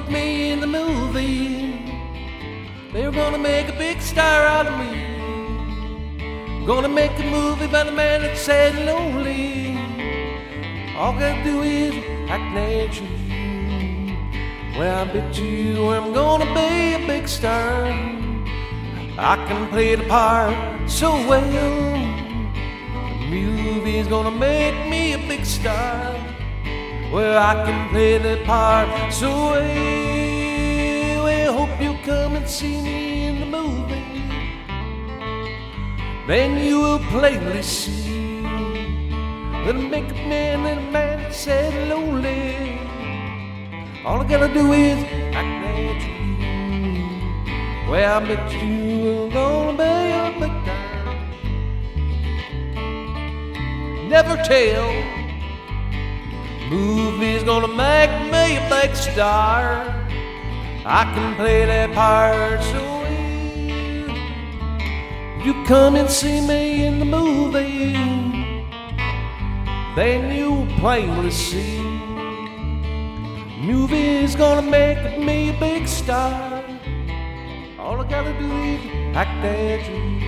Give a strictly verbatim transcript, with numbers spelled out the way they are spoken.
me in the movie. They were gonna make a big star out of me. Gonna make a movie about a man that's sad and lonely. All I gotta do is act natural. Well, I bet you I'm gonna be a big star. I can play the part so well. The movie's gonna make me a big star. Well, I can play the part so well. Well, hope you'll come and see me in the movie. Then you will plainly see that I make a man and a man that's sad and lonely. All I gotta do is act natural. Well, I bet you are gonna be a big star. Never tell. Movie's gonna make me a big star. I can play that part so well. You come and see me in the movie, then you'll plainly see. Movie's gonna make me a big star. All I gotta do is act that.